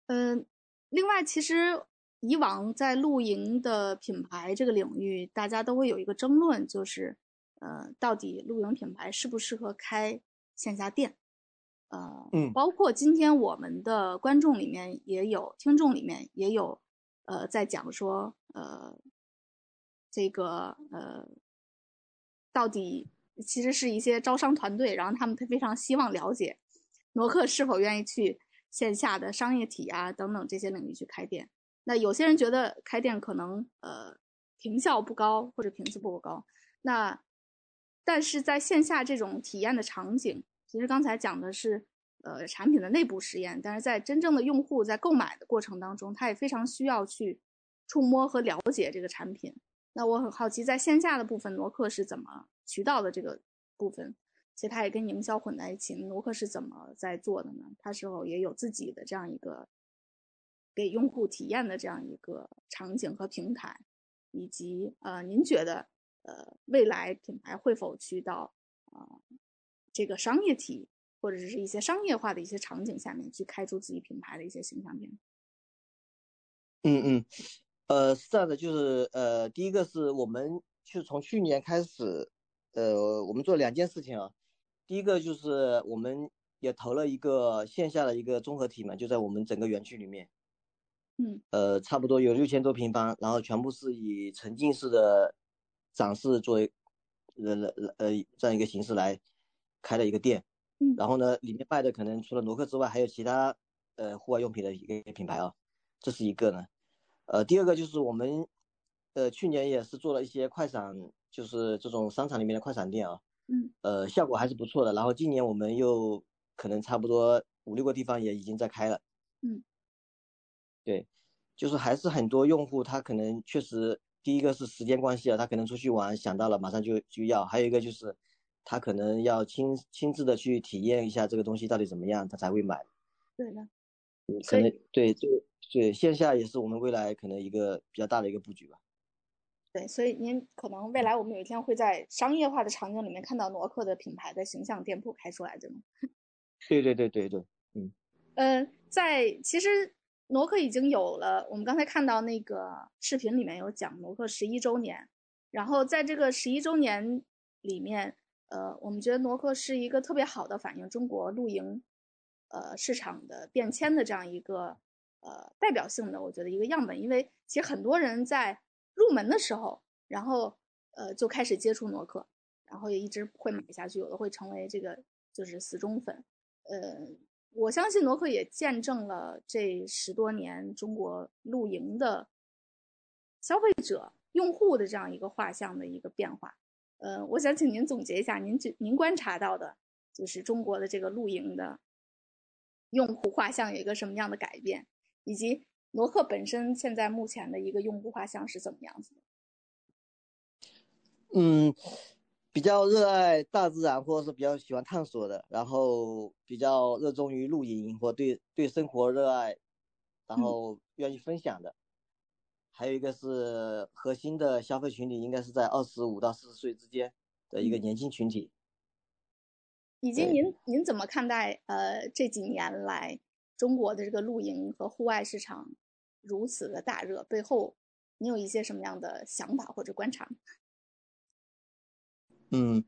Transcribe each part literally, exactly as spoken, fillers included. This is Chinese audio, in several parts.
嗯，另外，其实以往在露营的品牌这个领域，大家都会有一个争论，就是呃，到底露营品牌适不适合开线下店？呃， 嗯包括今天我们的观众里面也有，听众里面也有，呃，在讲说，呃，这个呃，到底其实是一些招商团队，然后他们非常希望了解挪客是否愿意去线下的商业体啊等等这些领域去开店。那有些人觉得开店可能呃坪效不高或者频次不够高，那但是在线下这种体验的场景，其实刚才讲的是呃产品的内部实验，但是在真正的用户在购买的过程当中，他也非常需要去触摸和了解这个产品。那我很好奇，在线下的部分，挪客是怎么渠道的这个部分，其实它也跟营销混在一起，挪客是怎么在做的呢？它是否也有自己的这样一个给用户体验的这样一个场景和平台，以及呃，您觉得呃未来品牌会否去到呃这个商业体或者是一些商业化的一些场景下面去开出自己品牌的一些形象店？ 嗯嗯，呃，是这样的，就是呃，第一个是我们就从去年开始，呃，我们做两件事情啊。第一个就是我们也投了一个线下的一个综合体嘛，就在我们整个园区里面， 嗯呃，差不多有六千多平方，然后全部是以沉浸式的展示作为呃呃呃这样一个形式来开的一个店。 嗯然后呢，里面卖的可能除了罗克之外，还有其他呃户外用品的一个品牌啊，这是一个呢。呃，第二个就是我们呃去年也是做了一些快闪，就是这种商场里面的快闪店啊， 嗯呃，效果还是不错的。然后今年我们又可能差不多五六个地方也已经在开了。 嗯对，就是还是很多用户他可能确实第一个是时间关系啊，他可能出去玩想到了马上就就要，还有一个就是他可能要亲亲自的去体验一下这个东西到底怎么样，他才会买。 对的， 嗯可能所以对这个对线下也是我们未来可能一个比较大的一个布局吧。 对，所以您可能未来我们有一天会在商业化的场景里面看到挪客的品牌的形象店铺开出来，对吗？ 对对对对对，嗯呃，在其实挪客已经有了，我们刚才看到那个视频里面有讲挪客十一周年，然后在这个十一周年里面，呃，我们觉得挪客是一个特别好的反映中国露营呃市场的变迁的这样一个呃代表性的，我觉得一个样本，因为其实很多人在入门的时候，然后呃就开始接触挪客，然后也一直会买下去，有的会成为这个就是死忠粉，呃，我相信挪克也见证了这十多年中国露营的消费者、用户的这样一个画像的一个变化。呃，我想请您总结一下，您您观察到的，就是中国的这个露营的用户画像有一个什么样的改变，以及挪克本身现在目前的一个用户画像是怎么样子的？ 嗯，比较热爱大自然或者是比较喜欢探索的，然后比较热衷于露营或对对生活热爱，然嗯， 后愿意分享的。还有一个是核心的消费群体，应该是在二十五到四十岁之间的一个嗯， 年轻群体。 以及对， 您您怎么看待呃这几年来中国的这个露营和户外市场如此的大热背后，你有一些什么样的想法或者观察？ 嗯，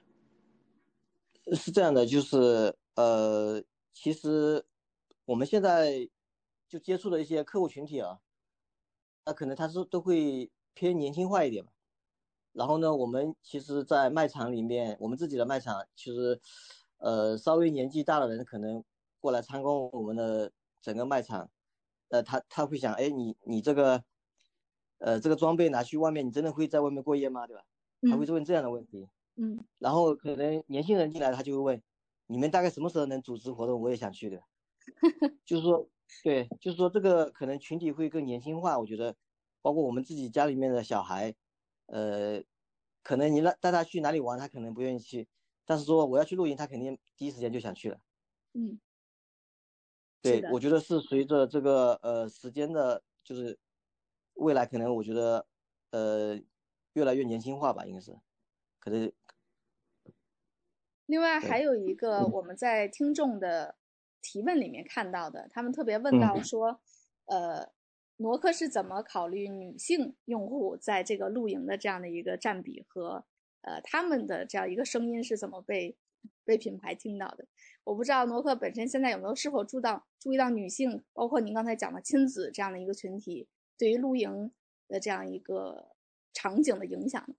是这样的，就是呃，其实我们现在就接触的一些客户群体啊，那可能他是都会偏年轻化一点嘛。然后呢，我们其实，在卖场里面，我们自己的卖场，其实，呃，稍微年纪大的人可能过来参观我们的整个卖场，呃，他他会想，哎，你你这个，呃，这个装备拿去外面，你真的会在外面过夜吗？对吧？他会嗯问这样的问题。 嗯然后可能年轻人进来，他就会问，你们大概什么时候能组织活动？我也想去的。就是说，对，就是说这个可能群体会更年轻化，我觉得，包括我们自己家里面的小孩，呃，可能你让带他去哪里玩，他可能不愿意去，但是说我要去露营，他肯定第一时间就想去了。 嗯，是对， 的， 我觉得是随着这个呃时间的，就是未来可能我觉得呃越来越年轻化吧，应该是，可能另外还对， 有一个嗯我们在听众的提问里面看到的，他们特别问到说，嗯、呃，挪克是怎么考虑女性用户在这个露营的这样的一个占比和呃他们的这样一个声音是怎么被被品牌听到的？我不知道挪克本身现在有没有是否注到注意到女性，包括您刚才讲的亲子这样的一个群体对于露营的这样一个场景的影响。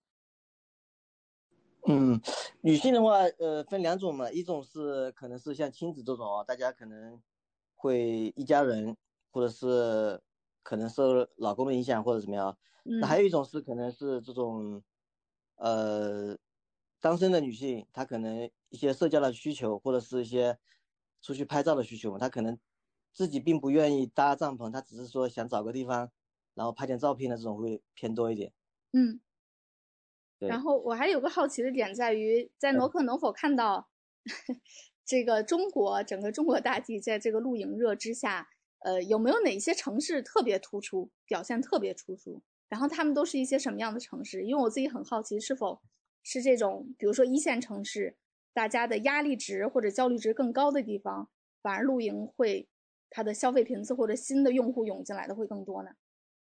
嗯，女性的话，呃，分两种嘛，一种是可能是像亲子这种啊，大家可能会一家人，或者是可能受老公的影响或者怎么样。那还有一种是可能是这种，呃，单身的女性，她可能一些社交的需求，或者是一些出去拍照的需求，她可能自己并不愿意搭帐篷，她只是说想找个地方，然后拍点照片的这种会偏多一点。 嗯。然对。 后我还有个好奇的点在于，在挪克能否看到这个中国整个中国大地在这个露营热之下，呃，有没有哪些城市特别突出，表现特别突出？然后他们都是一些什么样的城市？因为我自己很好奇，是否是这种，比如说一线城市，大家的压力值或者焦虑值更高的地方，反而露营会它的消费频次或者新的用户涌进来的会更多呢？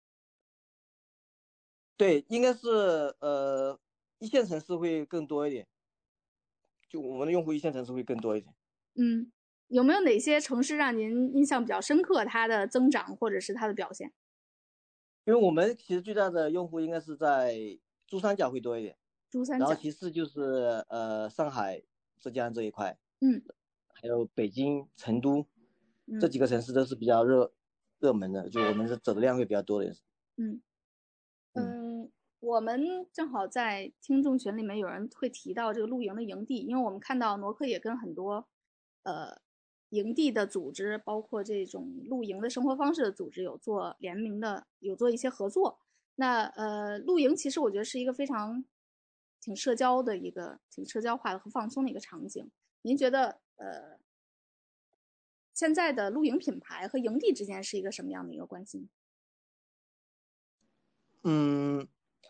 对，应该是呃一线城市会更多一点，就我们的用户一线城市会更多一点。 嗯，有没有哪些城市让您印象比较深刻，它的增长或者是它的表现？ 因为我们其实最大的用户应该是在珠三角会多一点，然后珠三角。 其次就是呃上海、浙江这一块， 嗯还有北京、成都这嗯几个城市都是比较热热门的，就我们是走的量会比较多的。 嗯嗯嗯，我们正好在听众群里面有人会提到这个露营的营地，因为我们看到挪克也跟很多呃营地的组织，包括这种露营的生活方式的组织有做联名的，有做一些合作。那呃，露营其实我觉得是一个非常挺社交的一个挺社交化的和放松的一个场景。您觉得呃现在的露营品牌和营地之间是一个什么样的一个关系呢？ 嗯，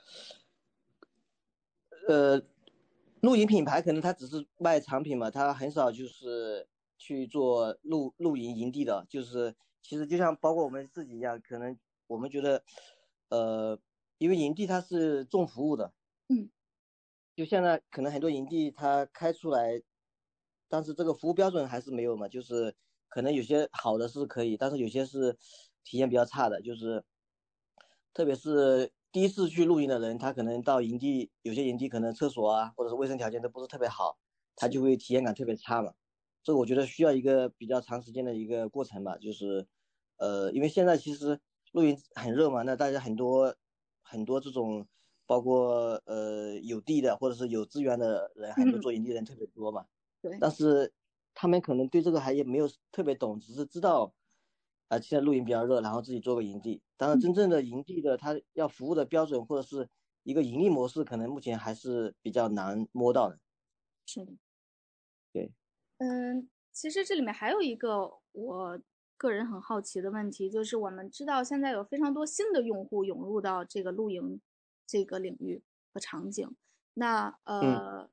呃，露营品牌可能它只是卖产品嘛，它很少就是去做露露营营地的，就是其实就像包括我们自己一样，可能我们觉得，呃，因为营地它是重服务的， 嗯就现在可能很多营地它开出来，但是这个服务标准还是没有嘛，就是可能有些好的是可以，但是有些是体验比较差的，就是特别是第一次去露营的人，他可能到营地，有些营地可能厕所啊或者是卫生条件都不是特别好，他就会体验感特别差嘛。这个我觉得需要一个比较长时间的一个过程吧，就是呃，因为现在其实露营很热嘛，那大家很多很多这种。包括呃有地的或者是有资源的人，很多嗯， 做营地人特别多嘛， 对。 但是他们可能对这个还也没有特别懂，只是知道啊、呃现在露营比较热，然后自己做个营地。当然， 嗯， 真正的营地的他要服务的标准或者是一个盈利模式，可能目前还是比较难摸到的。 是的。 对。 嗯，其实这里面还有一个我个人很好奇的问题，就是我们知道现在有非常多新的用户涌入到这个露营这个领域和场景。那嗯呃，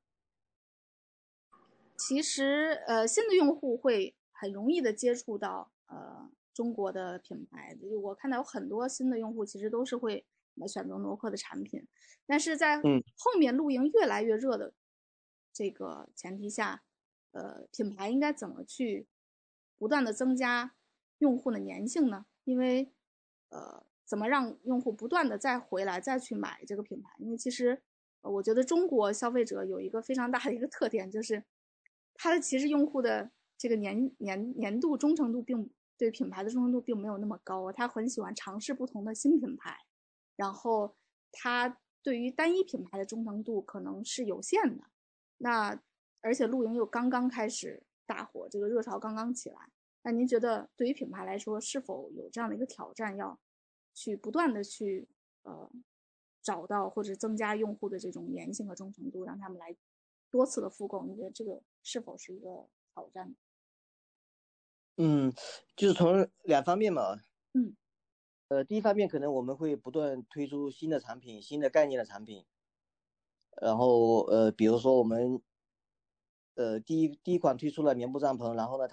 其实呃，新的用户会很容易的接触到呃中国的品牌。我看到有很多新的用户其实都是会来选择挪克的产品，但是在嗯后面露营越来越热的这个前提下，呃，品牌应该怎么去不断的增加用户的粘性呢？因为呃，怎么让用户不断的再回来再去买这个品牌？因为其实呃我觉得中国消费者有一个非常大的一个特点，就是他的其实用户的这个年年年度忠诚度并对品牌的忠诚度并没有那么高，他很喜欢尝试不同的新品牌，然后他对于单一品牌的忠诚度可能是有限的。那而且露营又刚刚开始大火，这个热潮刚刚起来，那您觉得对于品牌来说，是否有这样的一个挑战，要去不断的去呃找到或者增加用户的这种粘性和忠诚度，让他们来多次的复购？你觉得这个是否是一个挑战？ 嗯，就是从两方面嘛。 嗯呃，第一方面可能我们会不断推出新的产品、新的概念的产品，然后呃，比如说我们呃第一第一款推出了棉布帐篷，然后呢，它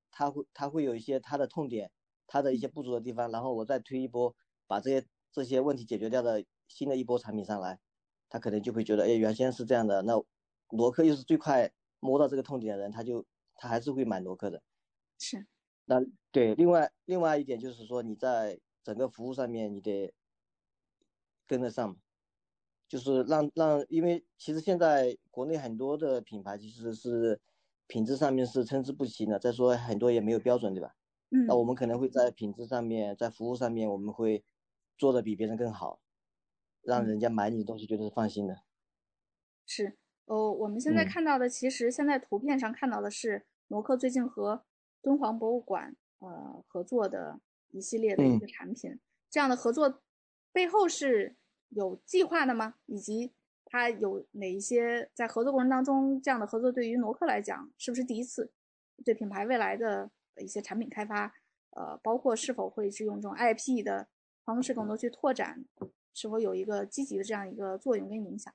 它会它会有一些它的痛点，它的一些不足的地方，然后我再推一波，把这些这些问题解决掉的新的一波产品上来，他可能就会觉得，哎，原先是这样的，那挪克又是最快摸到这个痛点的人，他就他还是会买挪克的。 是。 那对，另外另外一点就是说，你在整个服务上面你得跟得上嘛，就是让让，因为其实现在国内很多的品牌其实是品质上面是参差不齐的，再说很多也没有标准，对吧？那我嗯们可能会在品质上面，在服务上面，我们会做的比别人更好，让嗯。 人家买你的东西觉得是放心的。 是。呃，我们现在嗯看到的，其实现在图片上看到的是挪克最近和敦煌博物馆呃合作的一系列的一嗯。 个产品。这样的合作背后是有计划的吗？以及它有哪一些在合作过程当中，这样的合作对于挪克来讲是不是第一次？对品牌未来的一些产品开发，呃，包括是否会是用这种 I P 的方式更多去拓展，是否有一个积极的这样一个作用跟影响？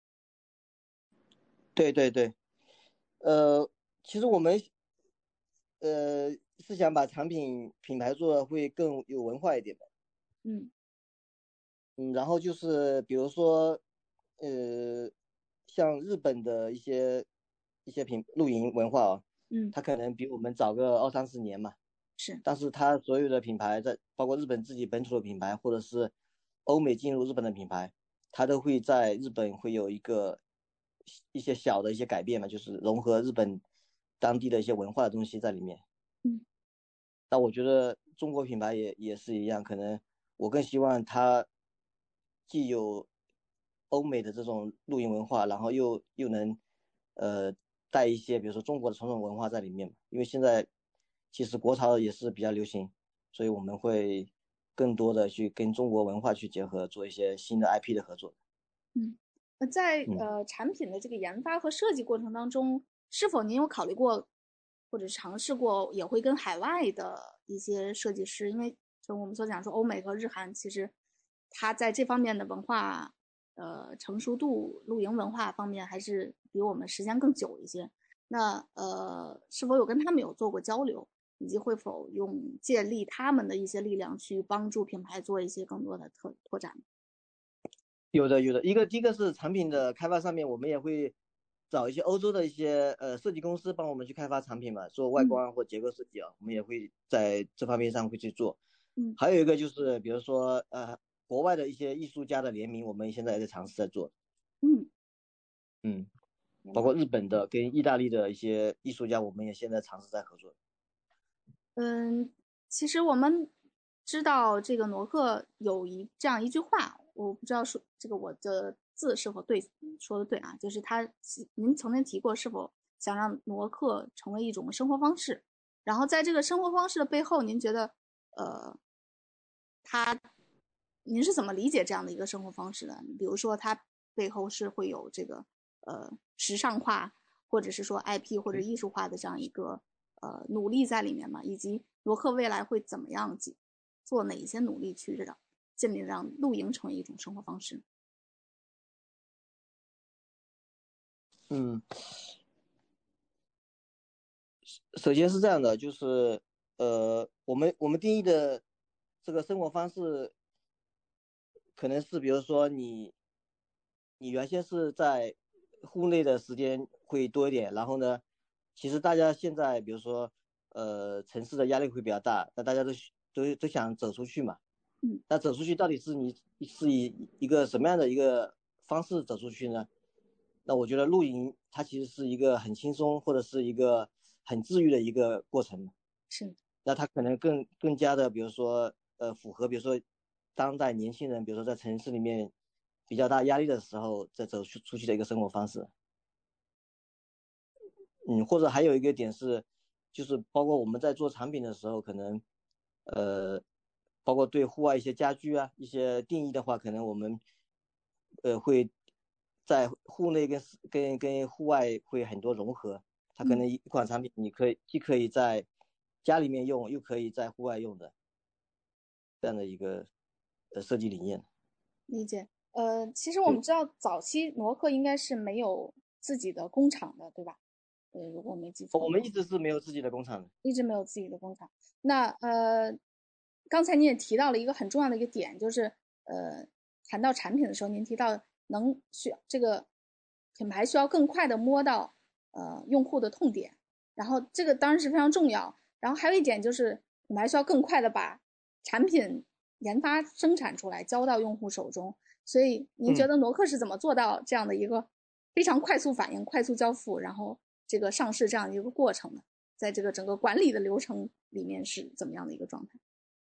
对对对，呃，其实我们呃是想把产品品牌做的会更有文化一点的。 嗯嗯，然后就是比如说，呃，像日本的一些一些品露营文化啊， 嗯。 它可能比我们早个二三十年嘛， 是。 但是它所有的品牌在，包括日本自己本土的品牌，或者是欧美进入日本的品牌，它都会在日本会有一个一些小的一些改变嘛，就是融合日本当地的一些文化的东西在里面。 嗯那我觉得中国品牌也也是一样，可能我更希望它既有欧美的这种露营文化，然后又又能呃带一些比如说中国的传统文化在里面嘛。因为现在其实国潮也是比较流行，所以我们会更多的去跟中国文化去结合，做一些新的 I P 的合作。 嗯。呃，在嗯。 呃产品的这个研发和设计过程当中，是否您有考虑过或者尝试过，也会跟海外的一些设计师，因为就我们所讲说，欧美和日韩其实它在这方面的文化呃成熟度、露营文化方面还是比我们时间更久一些。那呃，是否有跟他们有做过交流，以及会否用借力他们的一些力量去帮助品牌做一些更多的拓拓展？ 有的有的，一个第一个是产品的开发上面，我们也会找一些欧洲的一些呃设计公司帮我们去开发产品嘛，做外嗯观或结构设计啊，我们也会在这方面上会去做。 嗯还有一个就是比如说呃国外的一些艺术家的联名，我们现在也在尝试在做。 嗯。 嗯， 明白。 包括日本的跟意大利的一些艺术家，我们也现在尝试在合作。 嗯，其实我们知道这个挪克有一这样一句话，我不知道说这个我的字是否对，说的对啊，就是他您曾经提过是否想让挪克成为一种生活方式，然后在这个生活方式的背后，您觉得呃，他您是怎么理解这样的一个生活方式的？比如说它背后是会有这个呃时尚化，或者是说 I P 或者艺术化的这样一个呃努力在里面嘛，以及罗克未来会怎么样做哪一些努力去让建立让露营成为一种生活方式？ 嗯，首先是这样的，就是呃，我们我们定义的这个生活方式，可能是比如说你你原先是在户内的时间会多一点，然后呢，其实大家现在比如说呃城市的压力会比较大，那大家都都都想走出去嘛。 嗯那走出去到底是你是以一个什么样的一个方式走出去呢？那我觉得露营它其实是一个很轻松或者是一个很治愈的一个过程。 是。 那它可能更更加的，比如说呃符合，比如说当代年轻人，比如说在城市里面比较大压力的时候，再走出出去的一个生活方式。嗯，或者还有一个点是，就是包括我们在做产品的时候，可能呃，包括对户外一些家居啊一些定义的话，可能我们呃会在户内跟跟跟户外会很多融合。它可嗯。 能一款产品你可以既可以在家里面用，又可以在户外用的这样的一个呃设计理念。 理解。呃，其实我们对。 知道早期挪克应该是没有自己的工厂的，对吧？ 呃，如果我没记错， 我们一直是没有自己的工厂的， 一直没有自己的工厂。那呃，刚才你也提到了一个很重要的一个点，就是呃，谈到产品的时候，您提到能需要这个品牌需要更快的摸到呃用户的痛点，然后这个当然是非常重要。然后还有一点就是品牌需要更快的把产品研发生产出来，交到用户手中。所以您觉得挪克是怎么做到这样的一个非常快速反应、快速交付，然后这个上市这样的一个过程呢？在这个整个管理的流程里面是怎么样的一个状态？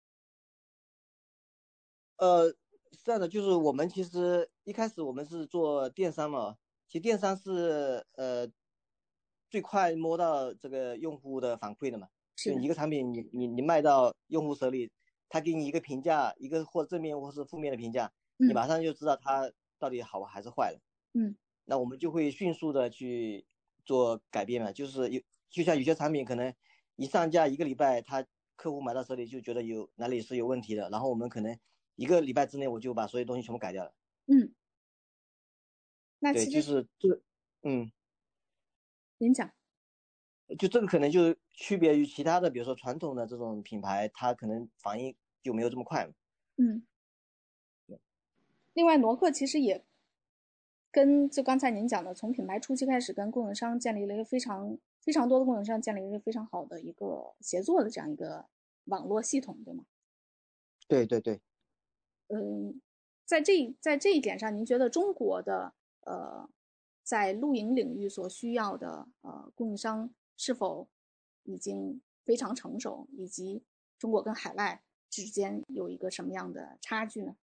呃，是这样的，就是我们其实一开始我们是做电商嘛，其实电商是呃最快摸到这个用户的反馈的嘛。就你一个产品你，你你卖到用户手里，他给你一个评价，一个或正面或是负面的评价， 嗯、 你马上就知道他到底好还是坏了。 嗯， 那我们就会迅速的去做改变嘛，就是有就像有些产品可能一上架一个礼拜，他客户买到手里就觉得有哪里是有问题的，然后我们可能一个礼拜之内我就把所有东西全部改掉了。 嗯，那对， 其实就是这，嗯， 您讲， 就这个可能就区别于其他的，比如说传统的这种品牌，它可能反应就没有这么快嘛。 嗯，另外挪克其实也跟就刚才您讲的，从品牌初期开始跟供应商建立了一个非常非常多的供应商建立了一个非常好的一个协作的这样一个网络系统，对吗？ 对对对。 嗯，在这在这一点上，您觉得中国的呃在露营领域所需要的呃供应商是否已经非常成熟，以及中国跟海外之间有一个什么样的差距呢？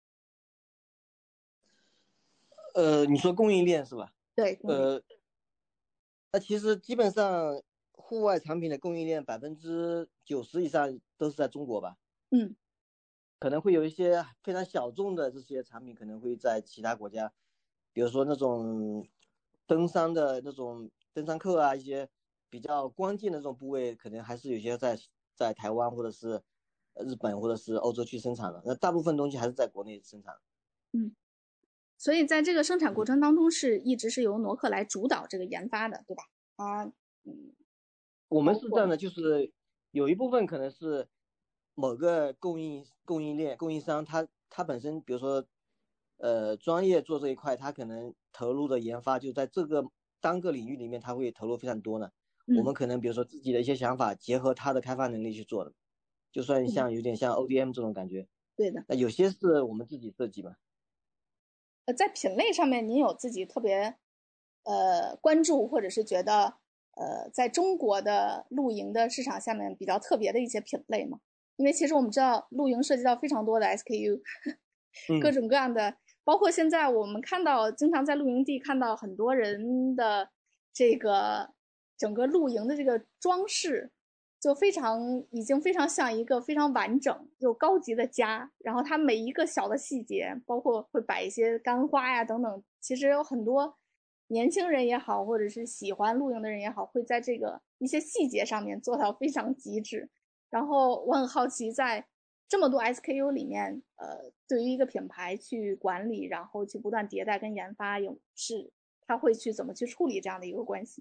呃，你说供应链是吧？ 对，供应链， 呃，那其实基本上户外产品的供应链百分之九十以上都是在中国吧。 嗯， 可能会有一些非常小众的这些产品，可能会在其他国家，比如说那种登山的那种登山客啊，一些比较关键的这种部位，可能还是有些在在台湾或者是日本或者是欧洲去生产的。那大部分东西还是在国内生产。 嗯，所以在这个生产过程当中，是一直是由挪克来主导这个研发的，对吧？啊，嗯， 我们是这样的，就是有一部分可能是某个供应供应链供应商，他他本身比如说呃专业做这一块，他可能投入的研发就在这个单个领域里面，他会投入非常多呢。我们可能比如说自己的一些想法，结合他的开发能力去做的，就算像有点像 O D M 这种感觉。 对的。 那有些是我们自己设计嘛。 呃，在品类上面，您有自己特别呃关注，或者是觉得呃在中国的露营的市场下面比较特别的一些品类吗？因为其实我们知道露营涉及到非常多的 S K U，各种各样的，包括现在我们看到经常在露营地看到很多人的这个整个露营的这个装饰。就非常已经非常像一个非常完整又高级的家，然后它每一个小的细节，包括会摆一些干花呀等等，其实有很多年轻人也好，或者是喜欢露营的人也好，会在这个一些细节上面做到非常极致。然后我很好奇，在这么多 S K U 里面，呃，对于一个品牌去管理，然后去不断迭代跟研发，有是他会去怎么去处理这样的一个关系？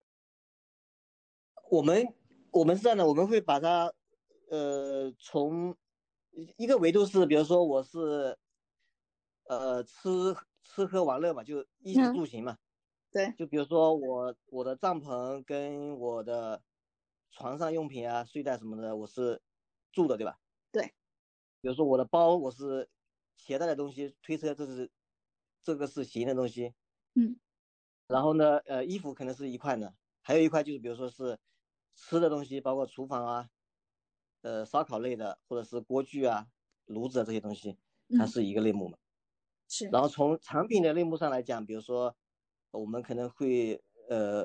我们我们是这样的，我们会把它呃从一个维度是，比如说我是呃吃吃喝玩乐嘛，就衣食嗯， 住行嘛。 对就比如说我我的帐篷跟我的床上用品啊、睡袋什么的，我是住的，对吧？ 对， 比如说我的包，我是携带的东西，推车这是这个是行的东西。 嗯然后呢，呃，衣服可能是一块的，还有一块就是比如说是吃的东西，包括厨房啊，呃，烧烤类的，或者是锅具啊、炉子啊这些东西，它嗯， 是一个类目嘛。 是， 然后从产品的类目上来讲，比如说我们可能会呃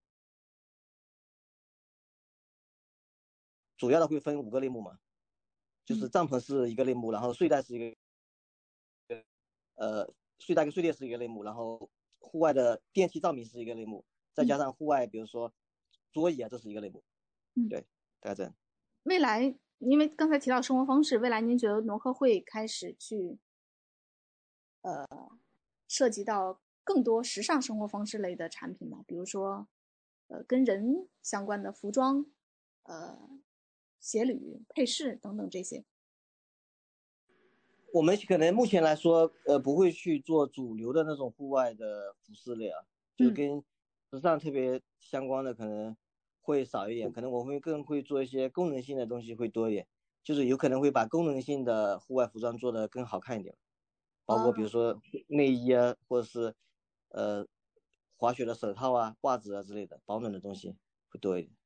主要的会分五个类目嘛，就是嗯帐篷是一个类目，然后睡袋是一个呃睡袋跟睡垫是一个类目，然后户外的电器照明是一个类目，再加嗯上户外比如说桌椅啊，这是一个类目。 嗯。 对，大概这样。 未来，因为刚才提到生活方式，未来您觉得挪科会开始去涉及到更多时尚生活方式类的产品吗？比如说呃跟人相关的服装、呃鞋履、配饰等等这些。 我们可能目前来说，呃，不会去做主流的那种户外的服饰类啊，就是嗯跟时尚特别相关的可能会少一点，可能我们更会做一些功能性的东西会多一点，就是有可能会把功能性的户外服装做得更好看一点，包括比如啊说内衣啊，或者是呃滑雪的手套啊、袜子啊之类的保暖的东西会多一点。